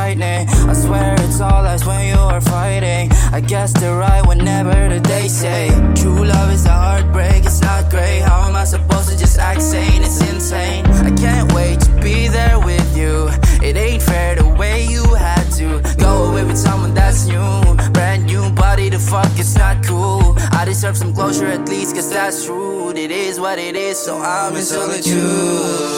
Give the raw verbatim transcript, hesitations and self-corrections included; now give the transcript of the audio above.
lightning. I swear it's all lies when you are fighting. I guess they're right whenever that they say true love is a heartbreak, it's not great. How am I supposed to just act sane? It's insane. I can't wait to be there with you. It ain't fair the way you had to go away with someone that's new. Brand new body, the fuck, it's not cool. I deserve some closure at least, cause that's rude. It is what it is, so I'm in solitude.